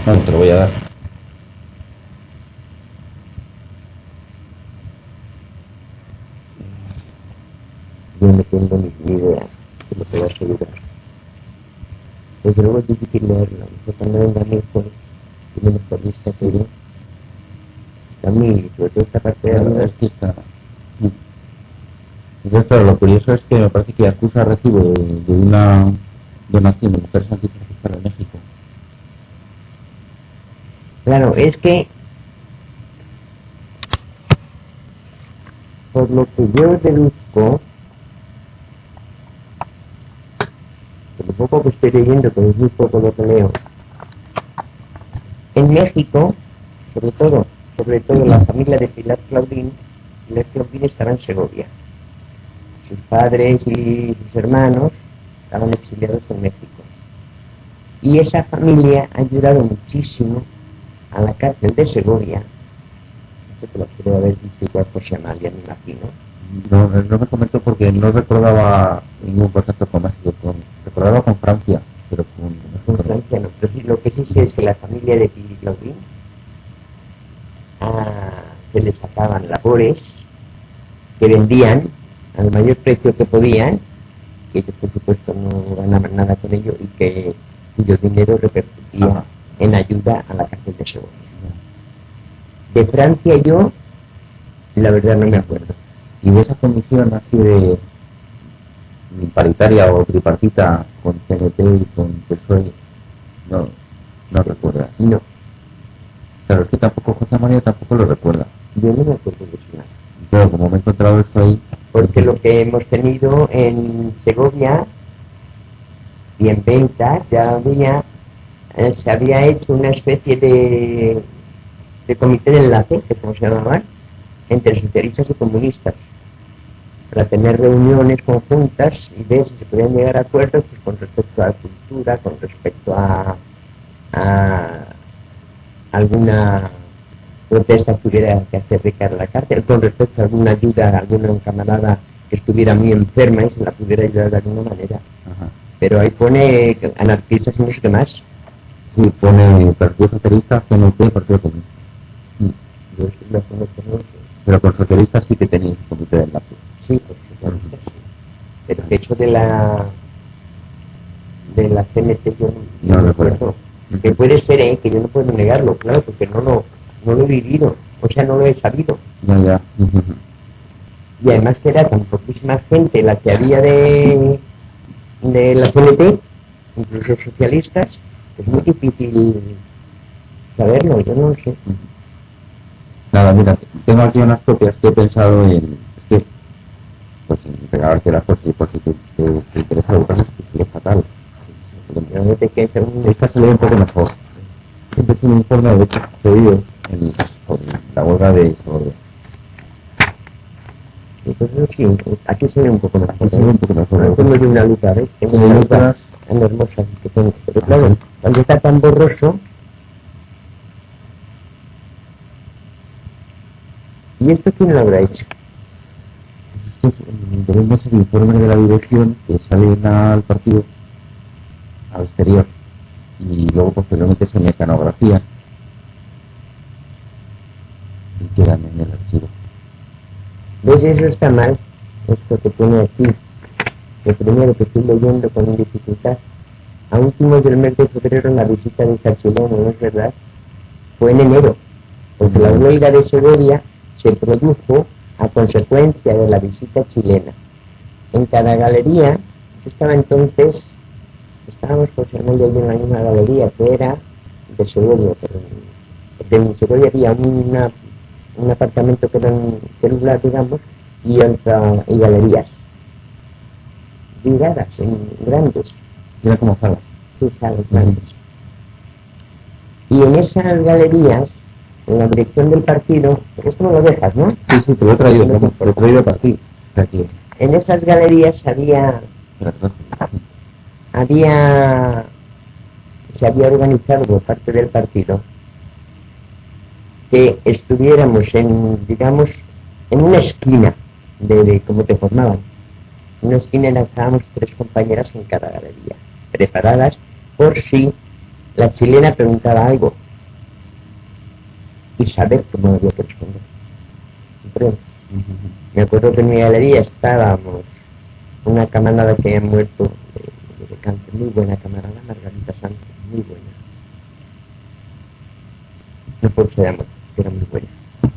Bueno, te lo voy a dar. Yo no tengo ni idea de lo que va a asegurar. Desde luego es difícil leerlo. Yo cuando venga mi hijo, tiene mejor vista que yo. Está muy, sobre todo esta parte de arriba. Es que está... Entonces, claro, lo curioso es que me parece que acusa recibo de una donación de mujeres antifascistas de México. Claro, es que por lo que yo deduzco, por lo poco que estoy leyendo, que es muy poco lo que leo, en México, sobre todo la familia de Pilar Claudín estaba en Segovia. Sus padres y sus hermanos estaban exiliados en México. Y esa familia ha ayudado muchísimo a la cárcel de Segovia. No sé que lo quiero haber visto igual José Amalia, me imagino. No me comentó porque no recordaba ningún contacto con México, recordaba con Francia, pero con Francia no. Pero sí, lo que sí sé es que la familia de Pilar Claudín se les sacaban labores que vendían al mayor precio que podían, que ellos por supuesto no ganaban nada con ello y que cuyo dinero repercutía en ayuda a la cárcel de Segovia. De Francia yo, la verdad no me acuerdo. Y de esa comisión así de paritaria o tripartita con CNT y con PSOE, no recuerda. No. Claro, es que tampoco José María tampoco lo recuerda. Yo no me acuerdo de eso. Pero como me he encontrado esto ahí... Porque lo que hemos tenido en Segovia y en Ventas ya se había hecho una especie de comité de enlace, que como se llamaban, entre socialistas y comunistas, para tener reuniones conjuntas y ver si se podían llegar a acuerdos pues, con respecto a la cultura, con respecto a alguna protesta que hubiera que hacer de cara a la cárcel, con respecto a alguna ayuda a alguna camarada que estuviera muy enferma y se la pudiera ayudar de alguna manera. Ajá. Pero ahí pone anarquistas y no sé qué más. Sí, pone Partido Socialista, CNT, Partido Comunista. Yo lo conozco, no sé. Pero con socialistas sí que tenéis un comité de enlace. Sí, por supuesto, sí. Pero de hecho de la CNT yo no recuerdo. Que puede ser, que yo no puedo negarlo, claro, porque no lo he vivido, o sea, no lo he sabido. Ya. Y además que era tan poquísima gente la que había de la CNT, incluso socialistas, es muy difícil saberlo, yo no lo sé. Nada, mira, tengo aquí unas copias que he pensado en regalarte las cosas y por si te interesa buscarlas, que sería fatal. Esta se lee un poco mejor. Este es un informe de hecho pedido en la huelga de Segovia. Entonces sí, aquí se ve un poco mejor. Tengo de una lupa, ¿ves? Tengo una lupa tan hermosa que tengo. Pero claro, cuando está tan borroso. ¿Y esto quién lo habrá hecho? Tenemos el informe de la dirección que sale al partido al exterior y luego posteriormente se mecanografía y quedan en el archivo. ¿Ves? Eso está mal, esto que pone aquí. El primero que estoy leyendo con dificultad. A últimos del mes de febrero la visita de Cachilón, ¿no es verdad? Fue en enero, porque la huelga de Segovia se produjo a consecuencia de la visita chilena. En cada galería, yo estaba entonces, estábamos posiblemente en la misma galería que era de Segovia, pero en Segovia había un apartamento que era un celular, digamos, y galerías viradas, grandes. Era como salas. Sí, salas grandes. Y en esas galerías, en la dirección del partido, esto no lo dejas, ¿no? Sí, te lo he traído, para ti. Aquí. En esas galerías se había organizado por parte del partido que estuviéramos en una esquina de cómo te formaban. En una esquina estábamos 3 compañeras en cada galería, preparadas por si la chilena preguntaba algo y saber cómo había que responder. ¿Comprendes? Me acuerdo que en mi galería estábamos una camarada que había muerto de cáncer, muy buena camarada, Margarita Sánchez, muy buena. No por ser muerto, era muy buena.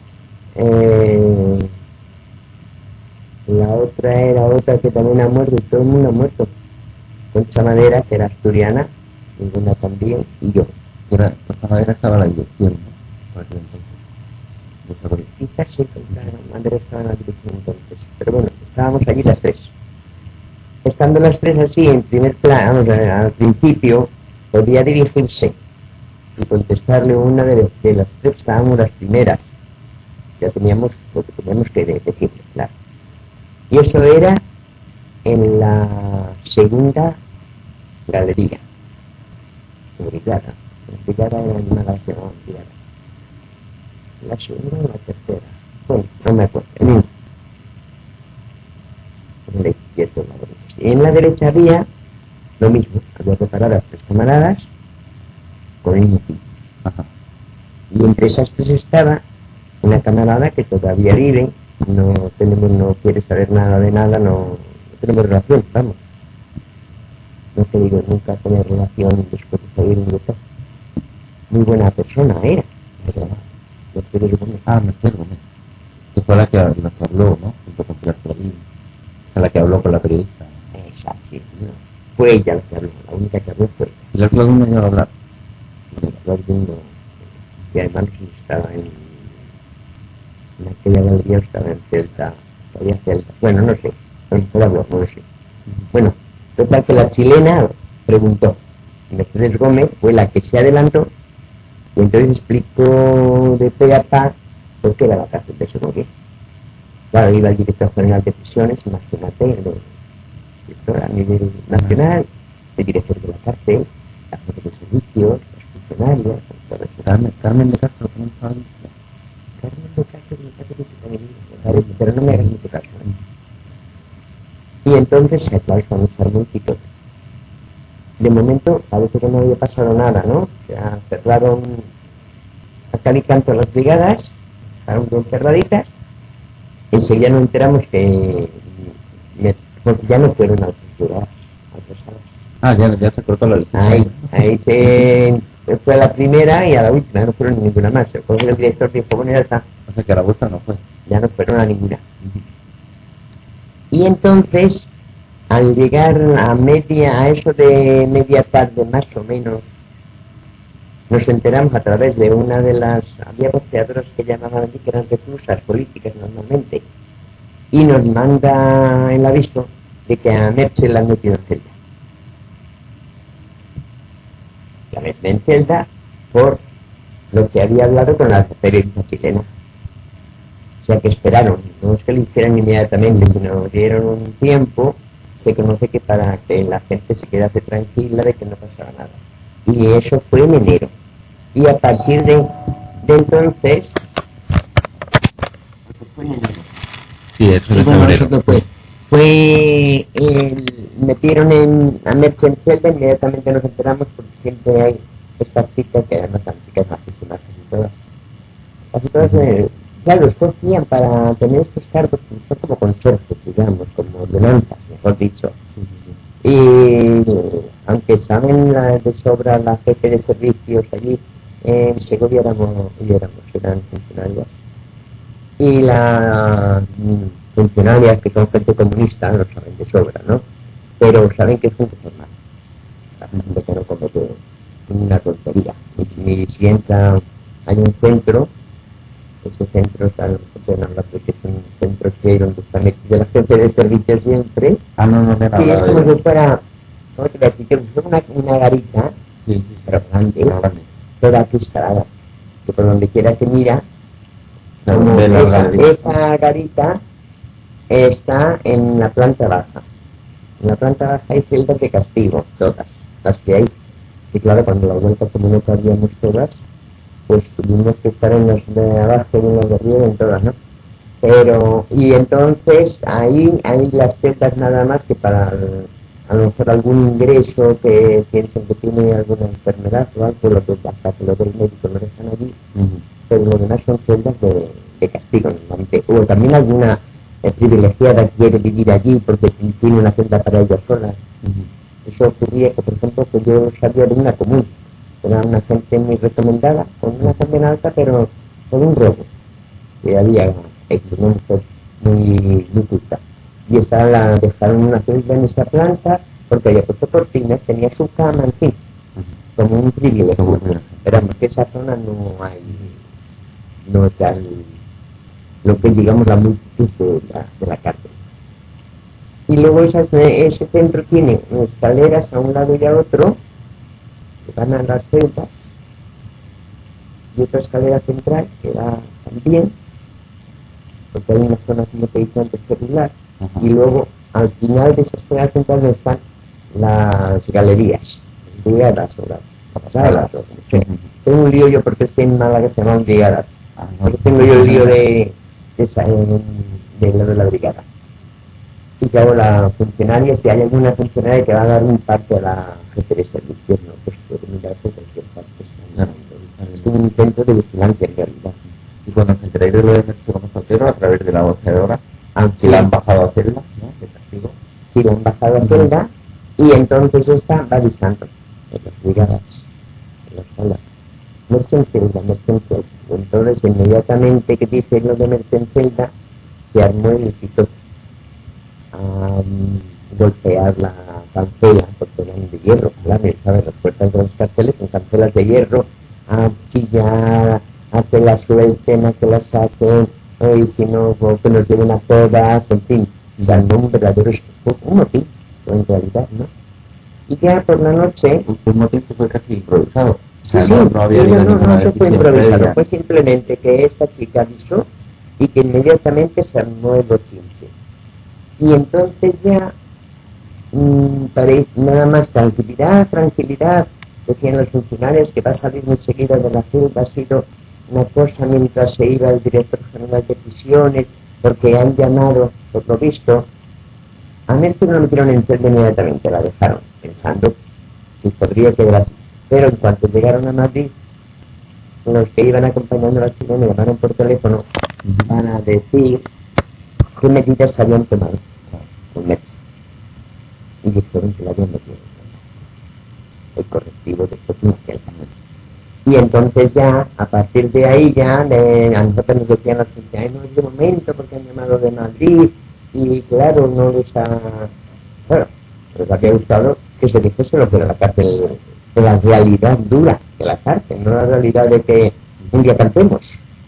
La otra era otra que también ha muerto, y todo el mundo ha muerto. Concha Madera, que era asturiana, ninguna también, y yo. Concha Madera estaba en la dirección, ¿no? Por aquel entonces. Quizás sí, Concha Madera estaba en la dirección entonces. Pero bueno, estábamos allí las tres. Estando las tres así, en primer plano, al principio, podía dirigirse y contestarle una de las tres, estábamos las primeras. Ya teníamos lo que teníamos que decirle, claro. Y eso era en la segunda galería. Brigada. La brigada era en una se llamaba brigada. La segunda o la tercera. Bueno, no me acuerdo. En la izquierda o la derecha. Y en la derecha había lo mismo. Había preparadas tres camaradas con el motivo. Y entre esas tres estaba una camarada que todavía vive. No quiere saber nada de nada, no tenemos relación, vamos. No te digo nunca tener relación después de salir de casa. Muy buena persona era, pero Mercedes Gómez. Mercedes Gómez. Que fue la que habló, ¿no? Junto con Pilar Clarín. La que habló con la periodista. Esa, sí, no. Fue ella la que habló, la única que habló fue ella. Pilar Clarín no llegó a hablar. Y además estaba en aquella galería, estaba en Celta, todavía Celta. Bueno, no sé, no lo sé. Bueno, total que la chilena preguntó. Mercedes Gómez fue la que se adelantó y entonces explicó de pe a pa por qué era la cárcel de Segovia. Claro, iba el director general de prisiones, imagínate, el director a nivel nacional, el director de la cárcel, la jefe de servicios, los funcionarios, todo eso. Carmen de Castro, ¿cómo está ahí? Carmen de Castro, pero no me hagas mucho caso. Y entonces se aplausan los armónicos. De momento parece que no había pasado nada, ¿no? Se cerraron a cal y canto las brigadas, estaban bien cerraditas. Enseguida nos enteramos que ya no fueron alturas. Ya se cortó la licencia. Ahí se fue a la primera y a la última, no fueron ninguna más. El director dijo, bueno, ya está. O sea que a la vuestra no fue. Ya no fueron a ninguna. Y entonces, al llegar a eso de media tarde más o menos, nos enteramos a través de una de las, había voceadoras que llamaban aquí, que eran reclusas políticas normalmente, y nos manda el aviso de que a Merche la han metido en celda. La metió en celda por lo que había hablado con la periodista chilena. O sea que esperaron, no es que lo hicieran inmediatamente, sino dieron un tiempo. Se conoce que para que la gente se quedase tranquila de que no pasaba nada. Y eso fue en enero. Y a partir de entonces, fue en enero. Sí, eso es febrero. Metieron a Merche en celda, inmediatamente nos enteramos porque siempre hay estas chicas que además son chicas majísimas, casi todas claro, escogían para tener estos cargos, son como consorcios, digamos, como ordenanzas, mejor dicho. Y aunque saben de sobra la jefe de servicios allí, en Segovia eran funcionarios. Y las funcionarias que son gente comunista lo saben de sobra, ¿no? Pero saben que es gente formal. Saben que no comete una tontería. Y si entra, hay un centro. Ese centro está en que es un centro que donde están metidos la gente de servicio siempre. Sí, es como si fuera, ¿cómo te voy a decir? Que fuera una garita, sí, pero grande, toda aquí instalada, que por donde quiera que mira, esa garita está en la planta baja. En la planta baja hay celdas de castigo, todas, las que hay. Y claro, cuando la vuelta como no cabíamos todas, pues tuvimos que estar en los de abajo y en los de arriba, en todas, ¿no? Pero, y entonces ahí hay las celdas nada más que para a lo mejor algún ingreso que piensen que tiene alguna enfermedad o algo, lo que hasta que lo del médico lo dejan allí, pero lo demás son celdas de castigo normalmente, o también alguna privilegiada quiere vivir allí porque tiene una celda para ella sola. Eso ocurría, que por ejemplo, que yo sabía de una común, era una gente muy recomendada, con una condena alta, pero por un robo que había hecho, una mujer muy justa. Y esa la dejaron una celda en esa planta porque había puesto cortinas, tenía su cama, en fin, como un privilegio. Pero que esa zona no está lo que digamos la multitud de la cárcel. Y luego ese centro tiene escaleras a un lado y a otro que van a las celdas, y otra escalera central que va también, porque hay una zona, como te he dicho antes, celular, y luego al final de esa escalera central están las galerías, brigadas o las salas, o como sea. Tengo un lío yo porque estoy en Málaga que se llama brigadas, porque tengo yo el lío de la brigada. Y claro, la funcionaria, si hay alguna funcionaria que va a dar un parte a la jefe de servicio, no, pues puede mirar por cualquier parte. Es un intento de vigilancia en realidad. Y cuando se enteráis de lo de Mercedes Zapatero, a través de la boceadora, aunque la han bajado a celda, ¿no? De castigo. Sí, la han bajado a celda, y entonces esta va avisando en las brigadas, en las salas. Mercencelda. Entonces, inmediatamente que dice lo de Mercencelda, se armó el pito a golpear la cancela, porque eran de hierro, claro, ¿sabes? Las puertas de los carteles son cancelas de hierro, a chillar, a que las suelten, a que las saquen, y si no, que nos lleven a todas, en fin, o sea, no un verdadero un motín, en realidad, ¿no? Y ya por la noche... Un motín que fue casi improvisado. Sí, no, eso fue improvisado, fue simplemente que esta chica avisó y que inmediatamente se armó el bochinche. Y entonces ya, nada más tranquilidad, decían los funcionarios que va a salir muy seguida de la celda, ha sido una cosa mientras se iba el director general de prisiones, porque han llamado, por lo visto, a Néstor no lo metieron en celda inmediatamente, la dejaron, pensando que podría quedar así. Pero en cuanto llegaron a Madrid, los que iban acompañando a la chica me llamaron por teléfono para decir qué medidas habían tomado con Merche. Y dijeron que la habían metido el correctivo de potencia. Y entonces ya, a partir de ahí ya, a nosotros nos decían las funcionarios, no es de momento porque han llamado de Madrid, y claro, no les ha... Bueno, les había gustado que se dijese lo que era la cárcel, de la realidad dura de la cárcel, no la realidad de que un día cantemos.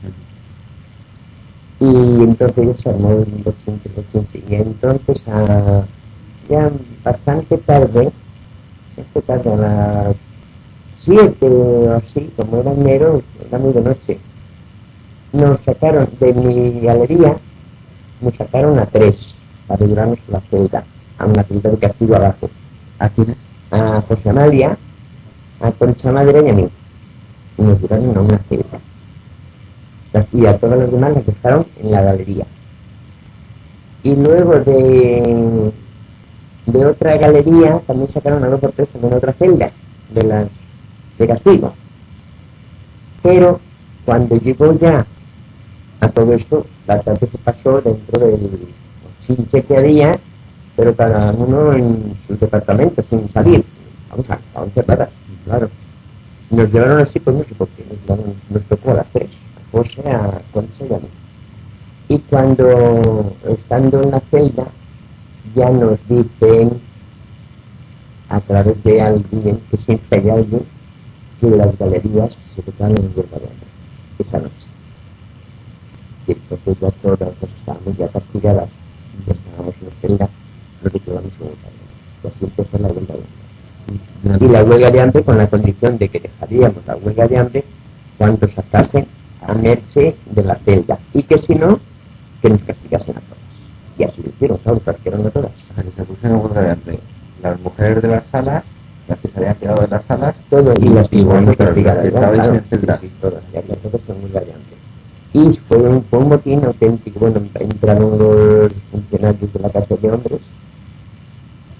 Y entonces ya se armó el bochinche, y entonces ya bastante tarde a las 7 o así, como era enero, era muy de noche, nos sacaron de mi galería, nos sacaron a 3 para llevarnos a la celda, a una celda de castigo abajo. ¿A quién? A José Amalia, a Concha Madre y a mí. Y nos llevaron a una celda. Y a todas las demás las dejaron en la galería. Y luego de otra galería también sacaron a 2 o 3 en otra celda de castigo. Pero cuando llegó ya a todo esto, la tarde se pasó dentro del chinche que había, pero cada uno en su departamento, sin salir. Vamos separadas, claro. Nos llevaron así, pues no sé por qué, nos tocó a las 3, a José, a Concha y a mí. Y cuando, estando en la celda, ya nos dicen, a través de alguien, que siempre hay alguien, que las galerías se quedaron en huelga de hambre, esa noche. Y entonces ya todas las estábamos ya castigadas, ya estábamos en la celda, lo que quedamos en huelga de hambre. Y así empezó la huelga de hambre. Y la huelga de hambre con la condición de que dejaríamos la huelga de hambre cuando sacasen a Merche de la celda, y que si no, que nos castigasen a todas. Y así lo hicieron, claro, castigaron a todas. Se pusieron huelga de hambre las mujeres de las salas, las que se habían quedado en las salas, todo, y las iguales castigadas, claro, sí, todas, ya todas en huelga de hambre. Y fue un motín auténtico. Bueno, entraron los funcionarios de la cárcel de hombres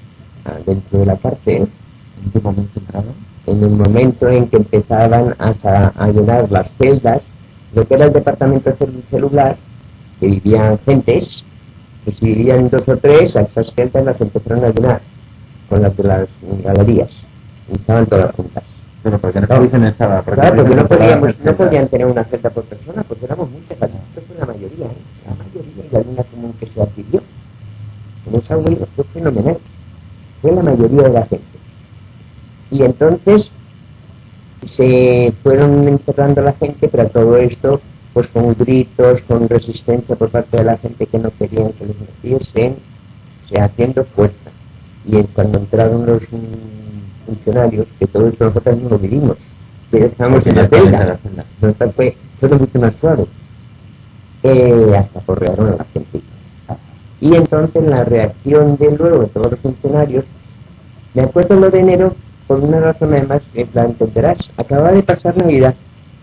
dentro de la cárcel. ¿En qué momento entraron? En el momento en que empezaban a llenar las celdas, lo que era el departamento celular, que vivían gentes, que si vivían 2 o 3, a esas celdas las empezaron a llenar con las de las galerías, y estaban todas juntas. Pero porque no estuviesen en sala. Claro, porque no podían tener una celda por persona, porque éramos muchas, esto fue la mayoría, la mayoría, y alguna común que se adquirió. En esa huelga fue fenomenal, fue la mayoría de la gente. Y entonces se fueron encerrando a la gente, pero todo esto pues con gritos, con resistencia por parte de la gente que no querían que les metiesen, haciendo fuerza. Y cuando entraron los funcionarios, que todo esto nosotros no lo vivimos, que estábamos en la celda, fue mucho más suave, hasta porrearon a la gente. Y entonces la reacción de luego de todos los funcionarios, me acuerdo lo de enero, por una razón además que la entenderás, acababa de pasar Navidad.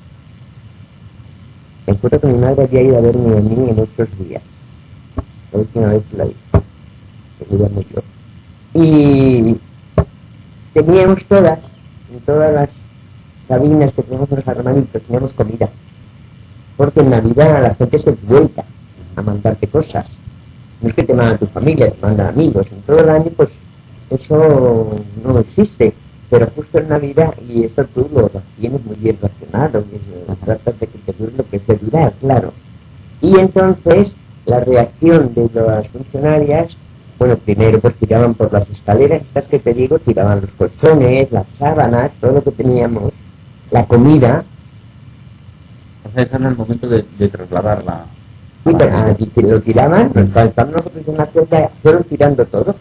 Me acuerdo que mi madre había ido a verme a mí en estos días, la última vez que la vi, que iba muy yo. Y teníamos en todas las cabinas que teníamos en los hermanitos, teníamos comida, porque en Navidad la gente se vuelta a mandarte cosas. No es que te mandan a tu familia, te mandan amigos. En todo el año, pues, eso no existe. Pero justo en Navidad, y eso tú lo tienes muy bien racionado, y tratas de que te dure lo que te dirá, claro. Y entonces, la reacción de las funcionarias, bueno, primero pues tiraban por las escaleras, estas que te digo, tiraban los colchones, las sábanas, todo lo que teníamos, la comida. O sea, ese era el momento de trasladarla. Sí, pero lo tiraban, cuando nosotros en la celda, fueron tirando todo.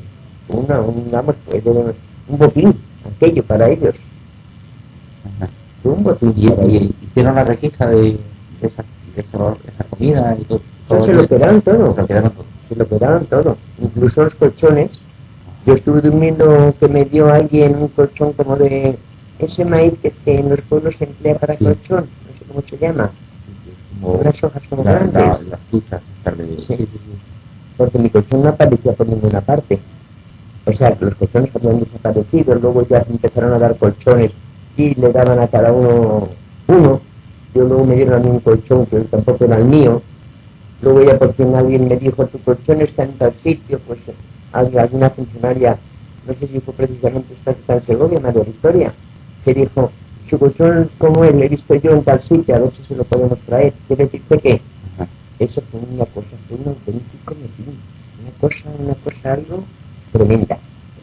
Un botín, aquello para ellos. Ajá. Un botín. Y hicieron la requisa de esa comida y todo. Se lo quedaron todo. Incluso los colchones. Yo estuve durmiendo, que me dio alguien un colchón como de ese maíz que en los pueblos se emplea para colchón, no sé cómo se llama. Unas hojas como grandes. Las tuzas. Sí. Porque mi colchón no aparecía por ninguna parte. O sea, que los colchones habían desaparecido, luego ya se empezaron a dar colchones y le daban a cada uno. Yo luego me dieron a mí un colchón que tampoco era el mío. Luego ya por fin alguien me dijo, tu colchón está en tal sitio, pues alguna funcionaria, no sé si fue precisamente esta que está en Segovia, María Victoria, que dijo, su colchón como él, he visto yo en tal sitio, a ver si se lo podemos traer. Quiere decirte que eso fue una cosa, fue un auténtico metín, una cosa algo tremenda.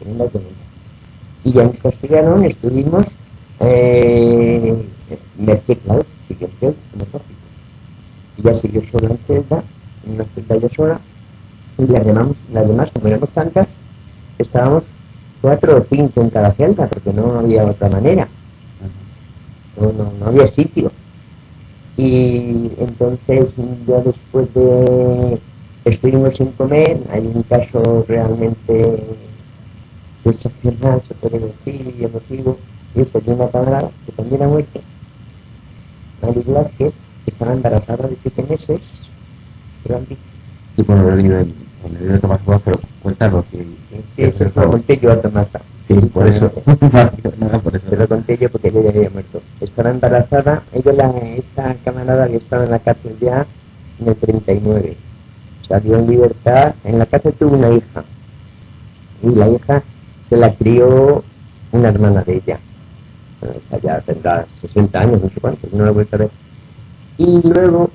Y ya nos castigaron, estuvimos, Merche, claro, siguió como lógico. Y ya siguió sola en celda, en una celda yo sola, y las demás, como éramos tantas, estábamos 4 o 5 en cada celda, porque no había otra manera. No había sitio. Y entonces ya después de estuvimos sin comer, hay un caso realmente excepcional, se puede decir, y emotivo, y es de una camarada que también ha muerto, Mari Blasquez, que estaba embarazada de 7 meses, pero han dicho. Y por el libro de Tomás Boas, pero cuéntanos. Sí, eso lo conté yo a Tomás. Sí, por eso. Te lo conté yo porque ella ya había muerto. Estaba embarazada, esta camarada había estado en la cárcel ya en el 39. Salió en libertad, en la cárcel tuvo una hija. Y la hija se la crió una hermana de ella. Bueno, ya tendrá 60 años, no sé cuántos, no la he vuelto a ver. Y luego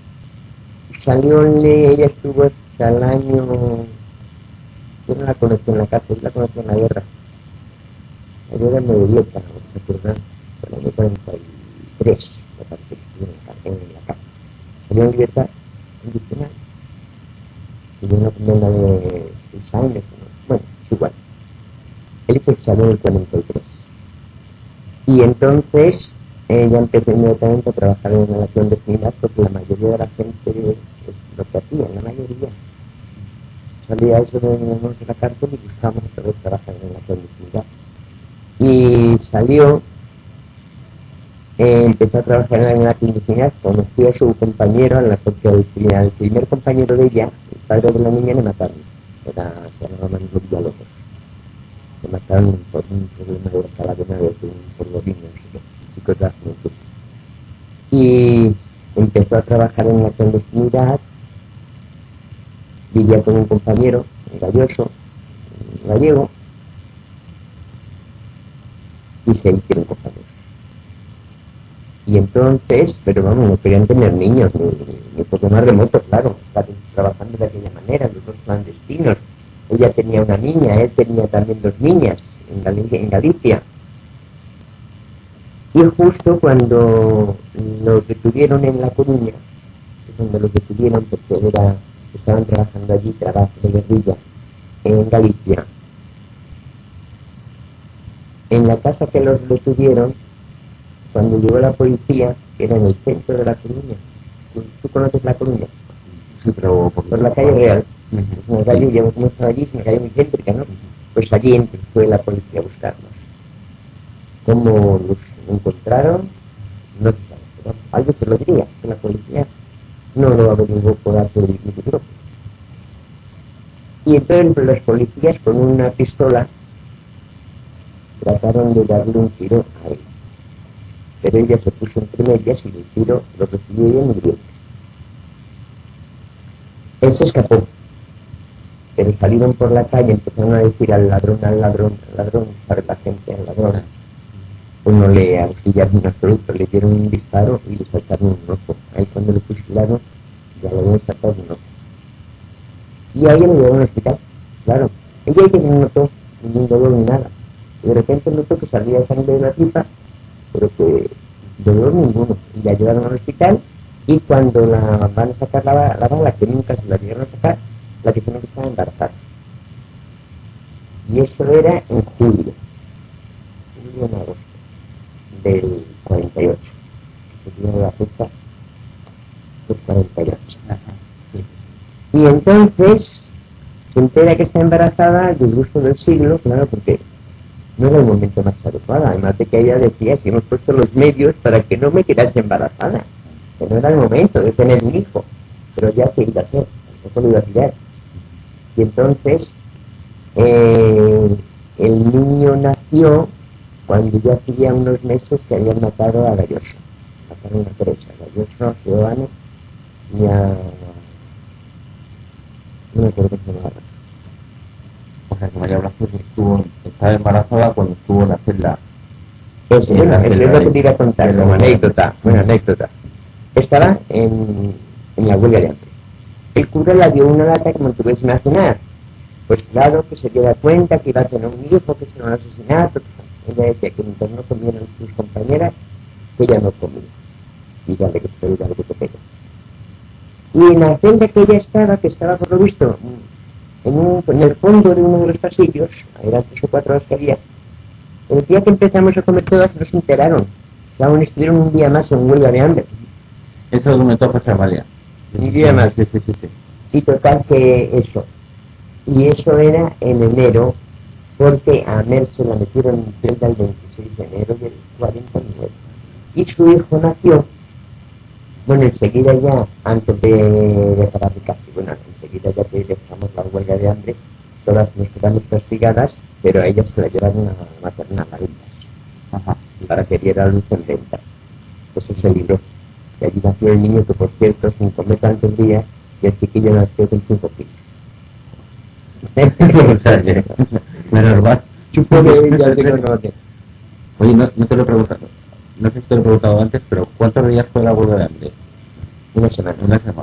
ella estuvo hasta el año, yo no la conocí en la cárcel, la conocí en la guerra. La guerra me dio para recordar, el año 43, me parece que estuvo en la cárcel. Salió en libertad condicional. Y una condena de 6 años, bueno, es igual. Él se salió en el 43. Y entonces ella empezó inmediatamente a trabajar en la nación de Trinidad, porque la mayoría de la gente es lo que hacía, la mayoría. Salía eso de la cárcel y buscamos otra vez trabajar en la nación de Trinidad. Y salió, empezó a trabajar en la clandestinidad, conoció a su compañero, porque el primer compañero de ella, el padre de la niña, le mataron. Se llamaba Manuel Villalobos. se mataron por un problema de calavera de un polvorín, no sé qué, chicos de la juventud. Y empezó a trabajar en la clandestinidad, vivía con un compañero, un galloso, un gallego, y se hicieron compañeros. Y entonces, pero vamos, no querían tener niños, ni poco más remoto, claro, trabajando de aquella manera, los dos clandestinos. Ella tenía una niña, él tenía también 2 niñas en Galicia. Y justo cuando los detuvieron en La Coruña, donde los detuvieron porque estaban trabajando allí, trabajo de guerrilla, en Galicia, en la casa que los detuvieron, cuando llegó la policía, que era en el centro de La Coruña. ¿Tú conoces La Coruña? Sí, pero por la calle Real. Es una calle, yo como estaba allí, es una calle muy céntrica, ¿no? Pues allí fue la policía a buscarnos. ¿Cómo los encontraron? No se sabe, pero algo se lo diría, que la policía no lo averiguó por arte del grupo. Y entonces los policías con una pistola trataron de darle un tiro a él. Pero ella se puso entre medias y el tiro lo recibió ella en el vientre. Él se escapó, pero salieron por la calle, empezaron a decir al ladrón, sabe la gente, al ladrón. Pues no le auxiliaron en absoluto, le dieron un disparo y le saltaron un ojo. Ahí cuando le fusilaron, ya le habían sacado un ojo. Y a ella le llevaron al hospital, claro. Ella que no notó ningún dolor ni nada. Y de repente notó que salía sangre de la tripa, pero que dolor ninguno. Y la llevaron al hospital y cuando la van a sacar la bala, que nunca se la llegaron a sacar, la que tiene que estar embarazada. Y eso era en julio en agosto del 48, que tiene la fecha del 48. Y entonces se entera que está embarazada al disgusto del siglo, claro, porque no era el momento más adecuado, además de que ella decía, si hemos puesto los medios para que no me quedase embarazada, que no era el momento de tener un hijo, pero ya se iba a hacer, tampoco lo iba a tirar. Y entonces el niño nació cuando ya hacía unos meses que habían matado a Galloso, mataron a Teresa, Galloso, a Giovanni y a... no me acuerdo qué se llamaba. O sea, que María Blasco estaba embarazada cuando estuvo en la celda. Eso es lo que te iba a contar como anécdota, buena anécdota. Estaba en la huelga de hambre. El cura le dio una lata, como tú puedes imaginar. Pues claro, que se dio cuenta que iba a tener un hijo, que era un asesinato. Ella decía que mientras no comieran sus compañeras, que ella no comía. Y dale que te pega. Y en la celda que ella estaba, por lo visto, en el fondo de uno de los pasillos, eran 3 o 4 horas que había, el día que empezamos a comer todas nos enteraron que aún estuvieron un día más en huelga de hambre. Eso documentó José Amalia. Un día más. Sí. Y total que eso. Y eso era en enero, porque a Mer se la metieron en celda el 26 de enero del 49. Y su hijo nació, bueno, enseguida ya, antes de parar de casi, bueno, enseguida ya que dejamos la huelga de hambre, todas nos quedamos castigadas, pero a ellas se la llevaron a maternal a ellas, para que diera luz en venta. Eso se libró. Y allí nació el niño que, por cierto, sin comer tantos días, y el chiquillo nació con 5 kilos. Menos mal. Ya se conoce. Oye, no te lo he preguntado. No sé si te lo he preguntado antes, pero ¿cuántos días fue la huelga de hambre? Una semana.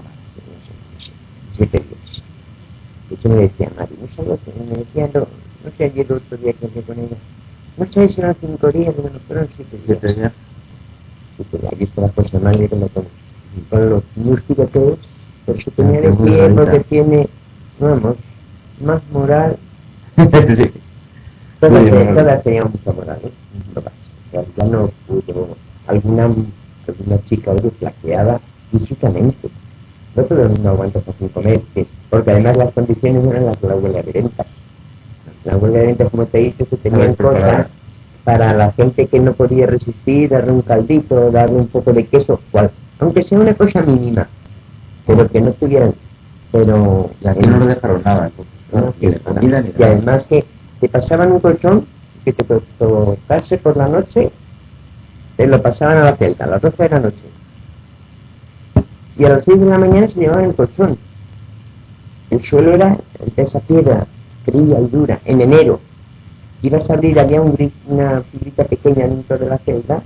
7 días. De hecho me decía Mari, no sabes, me decía, no sé ayer el otro día que hablé con ella, no sé si eran 5 días, bueno, fueron 7 días. 7 días. Allí está la cosa Mari con lo mústico que es, pero se tenía de pie porque tiene, vamos, más moral. Sí. Todas tenían mucha moral, ¿eh? Todas. Ya no pudo, alguna chica hoy flaqueada físicamente. No todo el mundo aguanta hasta sin comer, porque además las condiciones eran las de la huelga de ventas. La huelga de ventas, como te dije, se tenían cosas para la gente que no podía resistir, darle un caldito, darle un poco de queso, aunque sea una cosa mínima, pero que no tuvieran. Pero la que no nos dejaron nada, entonces. Y además que te pasaban un colchón que te tocase por la noche, te lo pasaban a la celda a las 12 de la noche. Y a las 6 de la mañana se llevaban el colchón. El suelo era de esa piedra fría y dura. En enero ibas a abrir, había una fibrita pequeña dentro de la celda,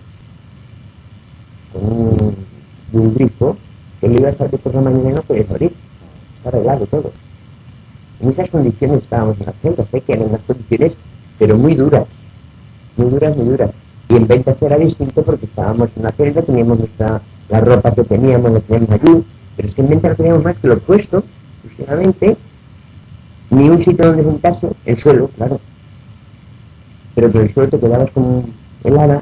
con un grifo, que lo ibas a abrir por la mañana y no podías abrir. Estaba helado todo. En esas condiciones estábamos en la celda, sé que eran unas condiciones, pero muy duras. Muy duras, muy duras. Y el ventas era distinto porque estábamos en la celda, teníamos la ropa que teníamos, la teníamos allí, pero es que en venta no teníamos más que lo puesto, exclusivamente, ni un sitio donde sentarse, el suelo, claro. Pero que el suelo te quedabas como helada,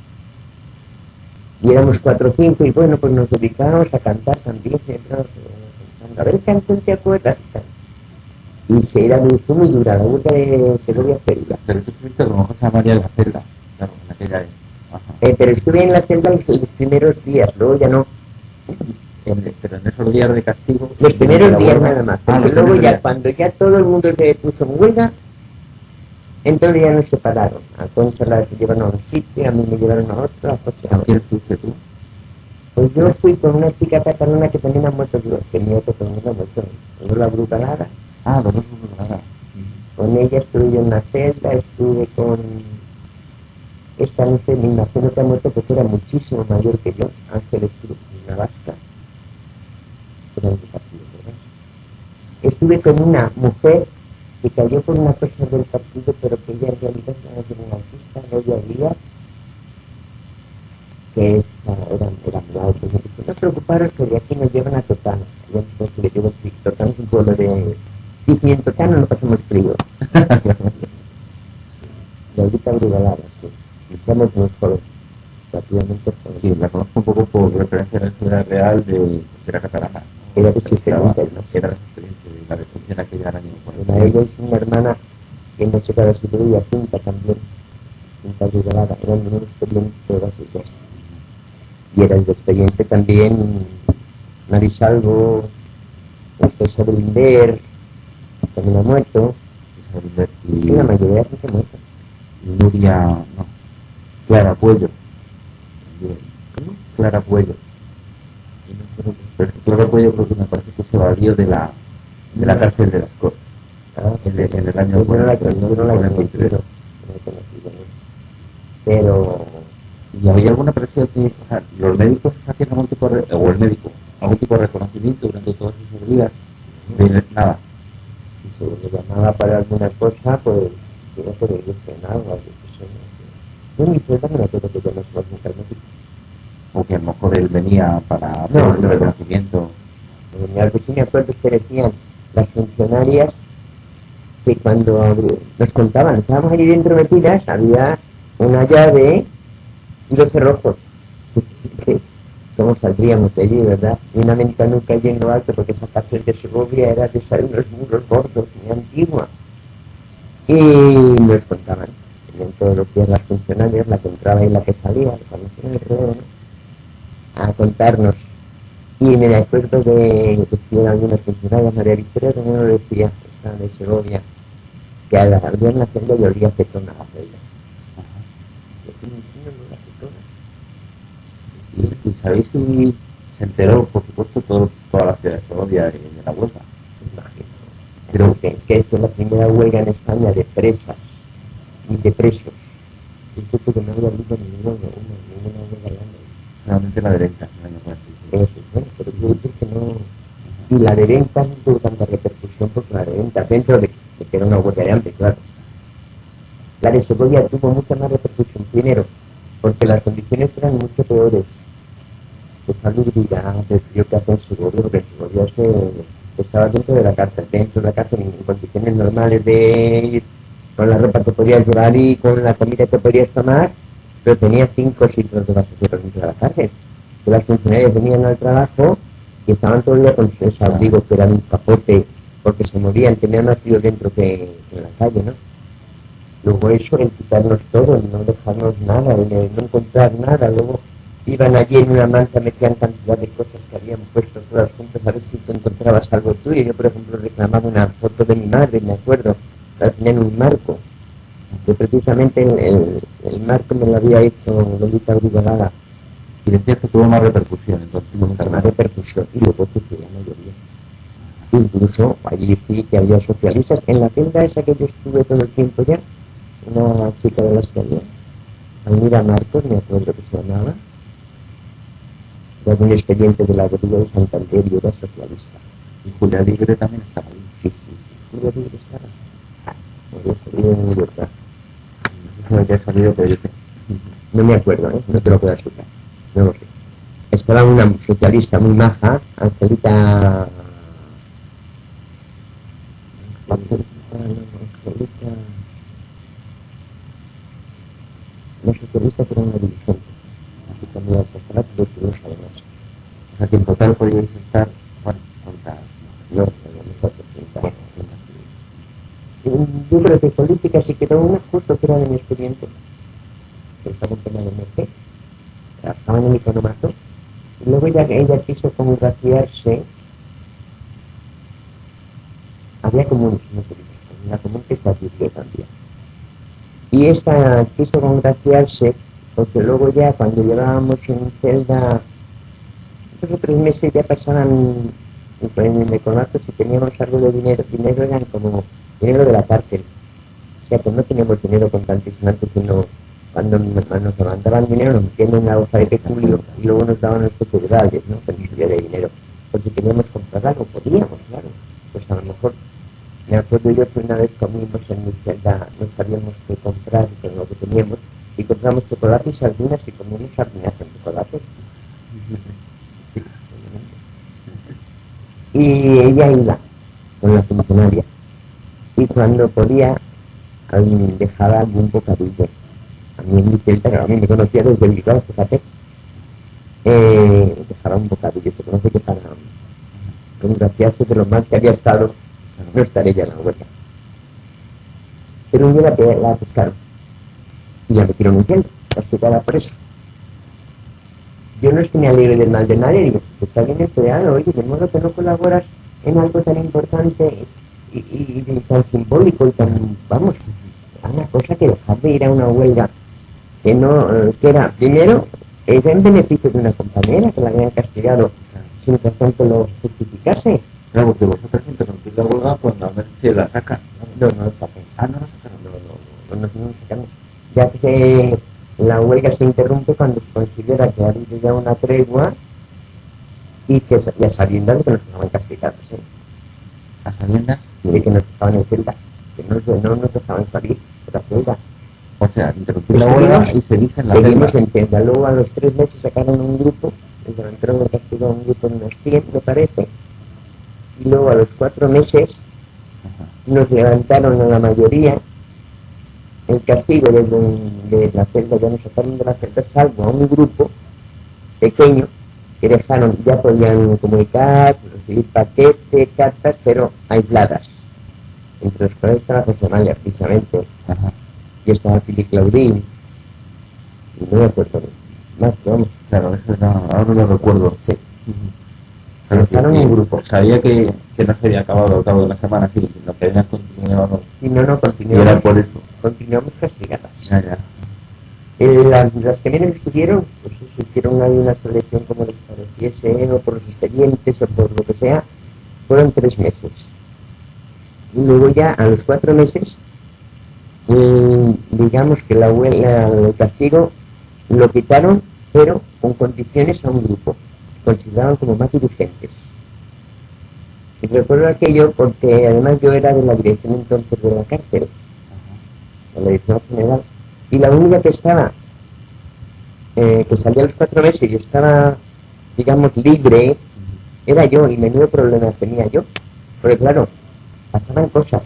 y éramos 4 o 5, y bueno, pues nos dedicábamos a cantar también, a ver canción te acuerdas, y se era muy dura, la vuelta de Segovia Celda. Pero tú estuviste con José María de la celda, claro, en aquella época. Pero estuve en la celda los primeros días, luego ya no. Pero en esos días de castigo... Los primeros días nada más, porque luego ya cuando ya todo el mundo se puso en huelga, entonces ya nos separaron. A Concha la llevaron a un sitio, a mí me llevaron a otro, a José. ¿A quién fuiste tú? Pues yo fui con una chica catalana que también ha muerto, que mi otro también ha muerto, no la brutalada. Ah, no brutalada. Con ella estuve yo en una celda, estuve con... Esta no sé, me imagino que ha muerto porque era muchísimo mayor que yo, Ángeles Cruz, una vasca. Era de partido, ¿verdad? Estuve con una mujer que cayó por una cosa del partido, pero que ella en realidad era una artista, no ella que era blanco. Me dijo, no te preocupes que de aquí nos llevan a Totano. Y entonces le digo, sí, Totano es un pueblo de... Sí, en Totano no pasamos frío. Y ahorita Brugalada, sí. Somos muy jóvenes, relativamente jóvenes. Sí, la conozco un poco por referencia a la historia real de la catalana. Era de experiencia, ¿no? Era la experiencia de la detención aquella año. Bueno, ella es una hermana que no se cada su Cinta también, Cinta Brugalada, eran un expediente todas ellas. Y era el expediente también Marisalvo, César Linder, también ha muerto, y la mayoría de gente ha muerto. Nuria, no, Clara Puello. ¿Cómo? Clara Puello. Pero Clara Puello creo que me parece que se valió de la cárcel de las Cortes. En el año 43. Pero... ¿Y había alguna presión que, o sea, los médicos hacían algún tipo de, o el médico, algún tipo de reconocimiento durante todos esos días? De nada. Si se le llamaba para alguna cosa, pues yo no podía ir en algo, yo mi suelta me acuerdo que yo no soy un carmético. O que a lo mejor él venía para hacer un reconocimiento. Algo sí me acuerdo que decían las funcionarias que cuando nos contaban, estábamos allí dentro metidas, había una llave y 2 cerrojos. ¿Cómo saldríamos de allí, verdad? Y una ventanuca allí en lo alto, porque esa cárcel de Segovia era de unos muros gordos, muy antigua. Y nos contaban, en todos los días las funcionarias, la que entraba y la que salía, a contarnos. Y me acuerdo de que estuviera algunas funcionarias, María Victoria también lo decía, esta de Segovia, que al abrir la celda y olía acetona a la celda. ¿Y sabéis si se enteró, por supuesto, toda la ciudad de Segovia de la huelga? Pero es que esta es la primera huelga en España de presas y de presos. Esto porque no había habido ninguna huelga grande. Solamente la de ventas, no hay más. Eso, bueno, pero yo creo que no. Y la de ventas no tuvo tanta repercusión porque la de ventas, dentro de que era una huelga de hambre, claro. La de Segovia tuvo mucha más repercusión, primero, porque las condiciones eran mucho peores. De salubridad, de frío que hace en Segovia, porque en Segovia estaba dentro de la cárcel, en condiciones normales de ir con la ropa que podías llevar y con la comida que podías tomar, pero tenía 5 sitios de basura dentro de la cárcel. Que las funcionarias venían al trabajo y estaban todo el día con esos abrigos que eran un capote, porque se movían, tenían más frío dentro que en la calle, ¿no? Luego eso, el quitarnos todo, el no dejarnos nada, el no encontrar nada, luego iban allí en una manta, metían cantidad de cosas que habían puesto todas juntas a ver si te encontrabas algo tuyo. Yo, por ejemplo, reclamaba una foto de mi madre, me acuerdo, la tenía en un marco, que precisamente el marco me lo había hecho Lolita Brigada. Y decías que tuvo más repercusión, entonces Más repercusión, y luego que fue la mayoría. Incluso allí sí que había socialistas. En la tienda esa que yo estuve todo el tiempo ya, una chica de las que había, Almira Marcos, me acuerdo que se llamaba, era un expediente de la Rodrigo de Santander y era socialista. Y Julia Libre también estaba ahí. Sí. Julia Libre estaba. Había salido en libertad. No había salido, pero yo sé. No me acuerdo, no te lo puedo asustar. No lo sé. Estaba una socialista muy maja, Angelita... No socialista, pero una dirigente. Así cambió el postulado de todos además. O sea que en total podíais estar, bueno, contados. Yo creo que política sí quedó una justo que era de mi expediente. Estaba en tema de muerte. Trabajaba en el economato. Y luego ella quiso congraciarse. Había comunes, no sé, la común que se advirtió también. Y esta quiso congraciarse porque luego ya cuando llevábamos en celda 2 o 3 meses ya pasaban en el economato, si teníamos algo de dinero eran como dinero de la cárcel. O sea que no teníamos dinero con tantísimamente, sino cuando nos mandaban dinero nos metían en la hoja de peculio y luego nos daban nuestros federales, ¿no? Con subida de dinero. Porque queríamos comprar algo, podíamos, claro. Pues a lo mejor, me acuerdo yo que una vez comimos en mi celda, no sabíamos qué comprar con lo que teníamos, y compramos chocolate y sardinas y comimos sardinas con chocolate. Y ella iba con la funcionaria. Y cuando podía, dejaba algún bocadillo. A mí en mi celda, pero a mí me conocía desde el Bilbao, fíjate. Dejaba un bocadillo. Se conoce que para congraciarse de lo mal que había estado, no estaré ya en la huelga. Pero un día la pescaron. Y la metieron en celda, castigada por eso. Yo no es que me alegre del mal de nadie, digo, pues está bien empleado, oye, de modo que no colaboras en algo tan importante y tan simbólico y tan, vamos, a una cosa que dejar de ir a una huelga que no, que era, primero, era en beneficio de una compañera que la habían castigado sin que tanto lo justificase. Claro, porque vosotros interrumpís la huelga cuando a ver si la sacan. No lo sacan. Ah, no la sacaron. No lo sacamos. Ya que la huelga se interrumpe cuando se considera que ha habido ya una tregua y que ya sabiendo de que nos estaban castigados. ¿A sabiendas? De que nos estaban en celda, que no nos dejaban salir de la celda. O sea, interrumpir la huelga y seguís en la celda. Seguimos en celda. Luego a los 3 meses sacaron un grupo, el delantero me castigó un grupo de unos 100, me parece, y luego a los 4 meses nos levantaron a la mayoría el castigo de la celda, ya nos sacaron de la celda, salvo a un grupo pequeño que dejaron, ya podían comunicar, recibir paquetes, cartas, pero aisladas. Entre los cuales estaba José María, precisamente, y estaba Fili Claudín, y no me acuerdo más, pero vamos. Claro, eso no, ahora no lo recuerdo. Sí. Dejaron un grupo. Sabía que no se había acabado al cabo de una semana, sí, sino que habían continuado. Sí, no, continuamos. Y era por eso. Continuamos castigadas. Ya. Las que menos estuvieron, pues hicieron ahí una selección como les pareciese, o por los expedientes, o por lo que sea, fueron 3 meses. Y luego ya a los 4 meses, digamos que el castigo lo quitaron, pero con condiciones a un grupo. Consideraban como más dirigentes. Y recuerdo aquello porque además yo era de la dirección entonces de la cárcel, de la dirección general, y la única que estaba, que salía a los 4 meses y estaba, digamos, libre, era yo, y menudo problema tenía yo, porque claro, pasaban cosas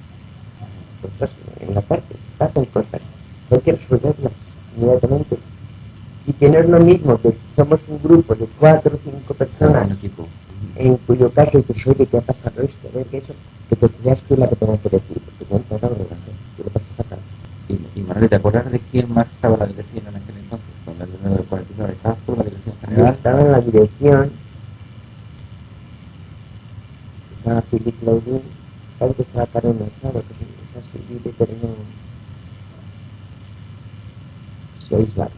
en la cárcel, pasan cosas, hay que resolverlas inmediatamente. Y tener lo mismo, que somos un grupo de 4 o 5 personas, en cuyo caso dices, oye, ¿qué ha pasado esto? A ver, que eso, que te creas tú la que tengas que decir, porque no te ha dado relación, que lo pasas fatal. Y Manuel, ¿te acuerdas de quién más estaba en la dirección en aquel entonces? Con el número de 49, ¿estabas tú en la dirección general? Estaba en la dirección, estaba Fili Claudín, tal que estaba para un mercado, que es así, pero no... se aislaron.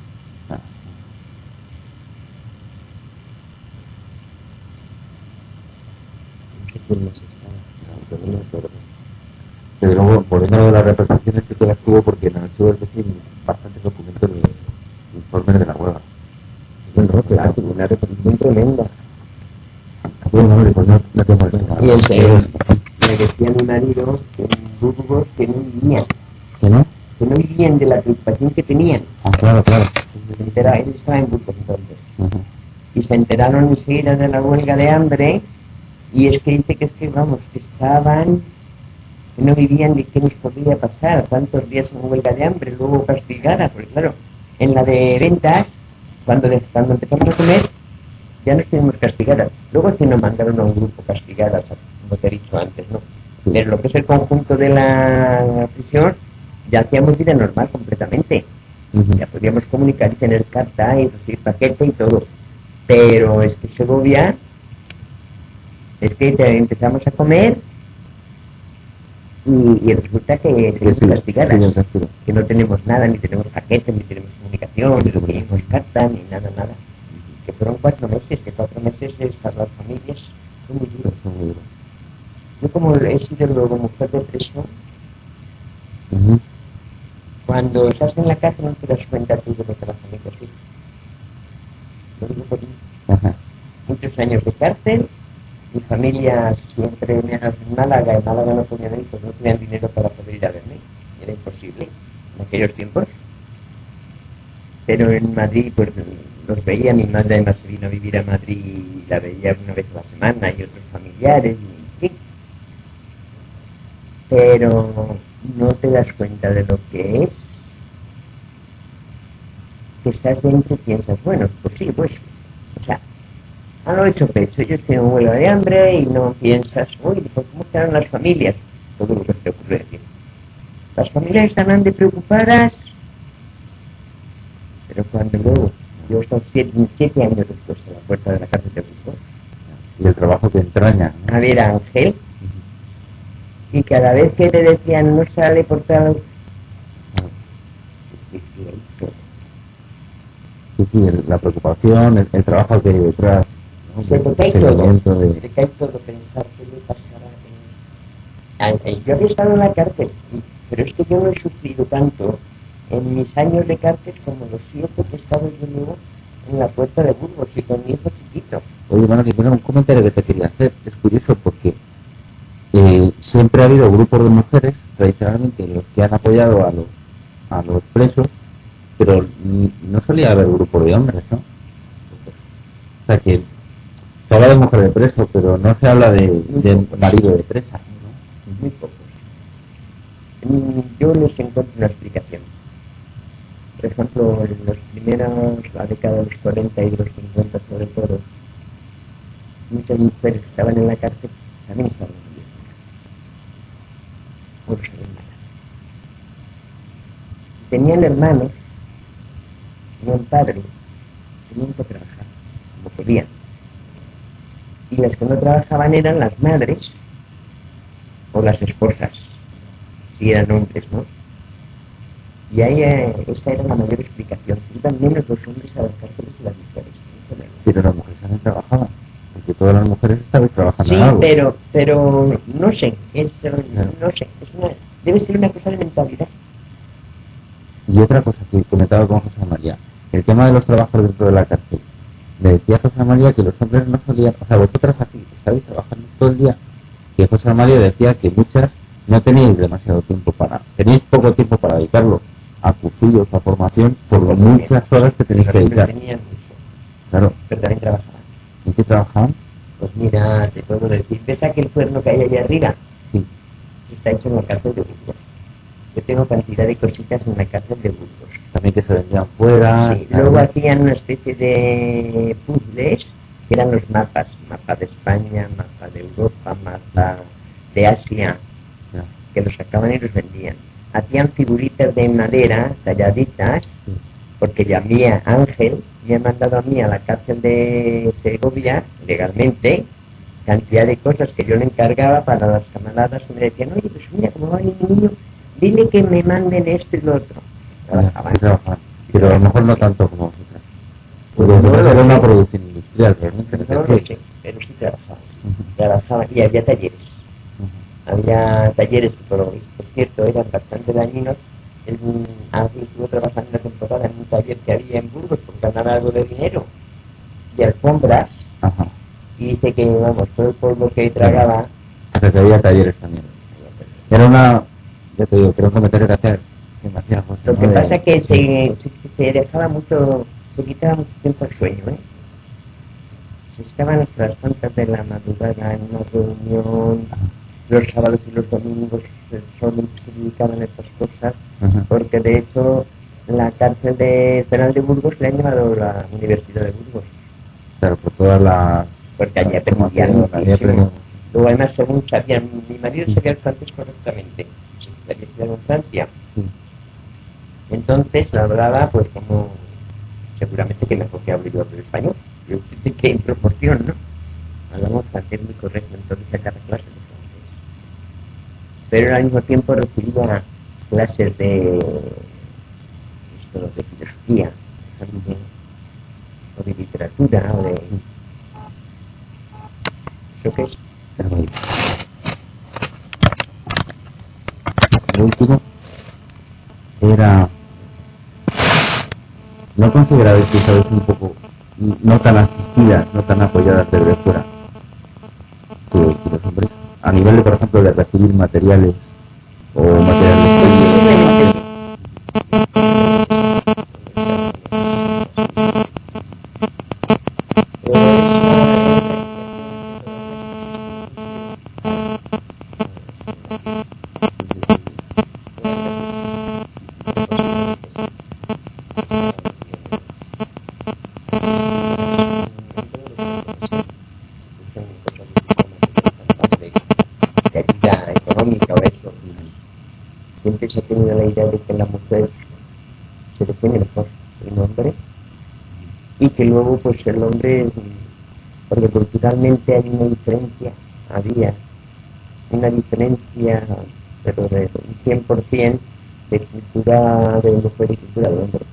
No sé quién más estaba, no me acuerdo. Pero luego, volviendo a lo de las repercusiones, sí que las tuvo porque en el archivo del PSI bastantes documentos de informes de la huelga. Bueno, claro, una repercusión tremenda. Bueno, hombre, pues no tengo eso. Y en serio, me decía mi marido que en Burgos que no vivían. ¿Que no? Que no vivían de la preocupación que tenían. Ah, claro, claro. Él estaba en Burgos entonces. Y se enteraron enseguida de la huelga de hambre, y es que dice que vamos, que estaban, que no vivían de qué nos podría pasar, tantos días en huelga de hambre, luego castigadas, porque claro, en la de ventas, cuando empezamos a comer, ya nos tenemos castigadas. Luego sí nos mandaron a un grupo castigadas, como te he dicho antes, ¿no? Pero lo que es el conjunto de la prisión, ya hacíamos vida normal completamente. Ya podíamos comunicar y tener carta y recibir paquete y todo. Pero es que Segovia, es que empezamos a comer y resulta que seguimos castigadas. Que no tenemos nada, ni tenemos paquete, ni tenemos comunicación, ni tenemos carta, ni nada. Que fueron 4 meses, que 4 meses de estar las familias, fue muy duro. Yo como he sido luego mujer de preso, cuando estás en la cárcel no te das cuenta tú de lo que la familia es. Lo digo por mí. Muchos años de cárcel, mi familia siempre me ha en Málaga no ponían hijos, no tenían dinero para poder ir a verme, era imposible en aquellos tiempos. Pero en Madrid pues los veía, mi madre además vino a vivir a Madrid y la veía una vez a la semana y otros familiares y sí. Pero no te das cuenta de lo que es, que estás dentro y piensas, bueno, pues sí, pues, o sea, han lo hecho pecho, ellos tienen un huelga de hambre y no piensas, uy, pues ¿cómo estarán las familias? Todo lo que te ocurre decir. Las familias estarán de preocupadas, pero cuando luego, yo he estado 7 años después a la puerta de la cárcel de Burgos. Y el trabajo que entraña, ¿no? A ver a Ángel, y cada vez que le decían no sale por tal... Sí, la preocupación, el trabajo que hay detrás, ¿no? Se te cae todo, te cae todo pensar que le pasará. Yo había estado en la cárcel, pero es que yo no he sufrido tanto en mis años de cárcel como los 7 que he estado yo mismo en la puerta de Burgos y con mi hijo chiquito. Oye, bueno, que tengo un comentario que te quería hacer. Es curioso porque siempre ha habido grupos de mujeres, tradicionalmente, los que han apoyado a los presos, pero no solía haber grupos de hombres, ¿no? O sea que se habla de mujer de preso, pero no se habla de marido de presa, ¿no? Muy pocos. Yo les encuentro una explicación. Por ejemplo, en los primeros, la década de los 40 y de los 50 sobre todo, muchas mujeres que estaban en la cárcel también estaban en el por ser hermanas. Tenían hermanos, tenían padres, tenían que trabajar como podían. Y las que no trabajaban eran las madres o las esposas, si eran hombres, ¿no? Y ahí esa era la mayor explicación. Iban menos los hombres a las cárceles que las mujeres. Pero las mujeres también trabajaban, porque todas las mujeres estaban trabajando sí, en algo. pero no sé, no sé, debe ser una cosa de mentalidad. Y otra cosa que comentaba con José María, el tema de los trabajos dentro de la cárcel. Me decía José María que los hombres no solían, o sea, vosotras aquí estáis trabajando todo el día, que José María decía que muchas no teníais demasiado tiempo tenéis poco tiempo para dedicarlo a cursillos, a formación, por lo muchas horas que tenéis que dedicar. Claro. Pero también trabajaban. ¿En qué trabajaban? Pues mira, te puedo decir, ¿ves aquel cuerno que hay allá arriba? Sí. Está hecho en la cárcel de Burgos. Yo tengo cantidad de cositas en la cárcel de Burgos. También que se vendían fuera. Sí, luego hacían una especie de puzzles, que eran los mapas. Mapa de España, mapa de Europa, mapa de Asia, que los sacaban y los vendían. Hacían figuritas de madera, talladitas, porque ya Ángel me ha mandado a mí a la cárcel de Segovia, legalmente, cantidad de cosas que yo le encargaba para las camaradas, y me decían, oye, pues mira, como va mi niño, dile que me manden esto y lo otro. Trabajaban. pero a lo mejor no tanto como vosotras. Porque vosotros era una producción industrial, realmente. Pero sí trabajaba y había talleres. Había talleres que, por cierto, eran bastante dañinos. Ángel estuvo trabajando una temporada en un taller que había en Burgos por ganar algo de dinero, de alfombras. Ajá. Y dice que, vamos, todo el polvo que tragaba. O sea, que había talleres también. Era una, ya te digo, creo que me tenía que hacer demasiadas cosas. Lo que pasa es que se dejaba mucho, se quitaba mucho tiempo el sueño, ¿eh? Se estaban hasta las tantas de la madrugada en una reunión, los sábados y los domingos solo se dedicaban a estas cosas, porque de hecho la cárcel de penal de Burgos le han llevado a la Universidad de Burgos. Claro, por todas las... Porque allí aprendían muchísimo. Luego además, según sabían, mi marido sabía el francés correctamente, se había estudiado en Francia. Entonces la hablaba pues como seguramente que mejor que hablo yo el español. Yo sé que en proporción, ¿no? Hablamos francés muy correcto, entonces a cada clase de francés. Pero al mismo tiempo recibía clases de filosofía, también, o de literatura, o de... ¿Eso qué es? El último era... ¿No considerabais que sabes un poco no tan asistidas, no tan apoyadas desde fuera que los hombres? A nivel de, por ejemplo, de recibir materiales o materiales luego pues el hombre, porque culturalmente hay una diferencia, había una diferencia, pero de un 100% de cultura de mujer y cultura de hombre,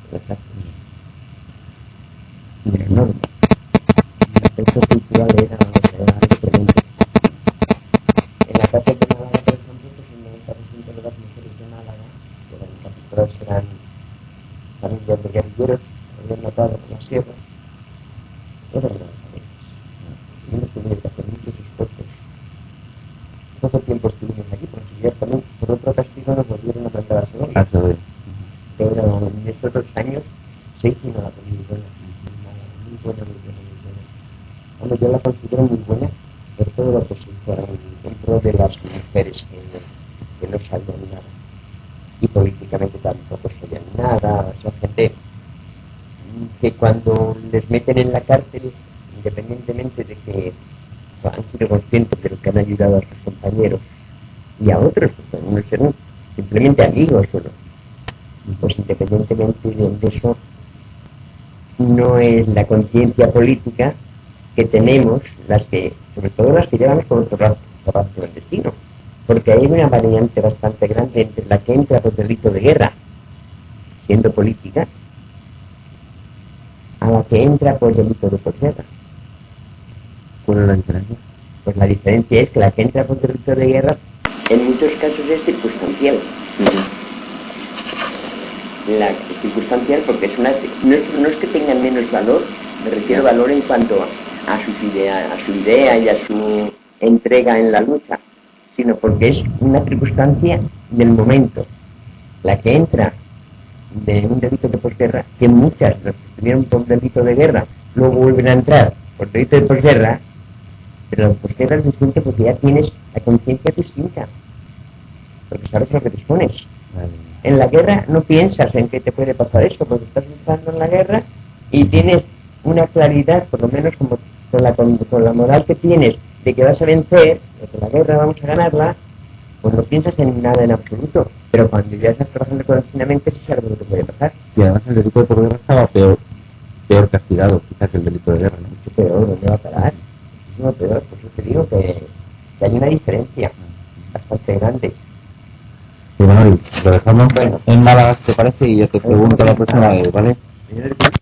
y enorme. El aspecto cultural era diferente. En la cárcel de Málaga, por ejemplo, pues el 90% de las mujeres de Málaga, que eran capturadas, eran familias de guerrilleros, habían matado en la sierra. Eran analfabetas. Tuvimos que hacer muchos esfuerzos. Poco tiempo estuvimos aquí, porque ya también por otro castigo nos volvieron a mandar a Segovia. Pero en estos 2 años se hizo una labor muy buena. Bueno, yo la considero muy buena por todo lo que se hizo dentro de las mujeres que no sabían nada. Y políticamente tampoco sabían nada. O sea, gente que cuando les meten en la cárcel, independientemente de que han sido conscientes de lo que han ayudado a sus compañeros y a otros, pues no serán simplemente amigos o no, pues independientemente de eso, no es la conciencia política que tenemos, las que, sobre todo las que llevamos por otro lado clandestino, porque hay una variante bastante grande entre la que entra por delito de guerra, siendo política, a la que entra por delito de posguerra. ¿Cuál es la diferencia? Pues la diferencia es que la que entra por delito de guerra en muchos casos es circunstancial. La circunstancial porque es una, no es que tengan menos valor, me refiero a valor en cuanto a su idea y a su entrega en la lucha, sino porque es una circunstancia del momento. La que entra de un delito de posguerra, que muchas las que estuvieron por delito de guerra luego vuelven a entrar por delito de posguerra, pero la posguerra es distinta porque ya tienes la conciencia distinta, porque sabes lo que te expones. En la guerra no piensas en que te puede pasar eso, porque estás luchando en la guerra y tienes una claridad, por lo menos como con la moral que tienes de que vas a vencer, de que la guerra vamos a ganarla, pues no piensas en nada en absoluto. Pero cuando ya estás trabajando clandestinamente, sí sabes lo que puede pasar. Y además el delito de posguerra estaba peor castigado quizá que el delito de guerra, ¿no? Mucho peor, ¿dónde va a parar? Muchísimo peor, por eso te digo que hay una diferencia bastante grande. Sí, bueno, y lo dejamos en Málaga, ¿te parece? Y yo te pregunto la próxima vez, ¿vale?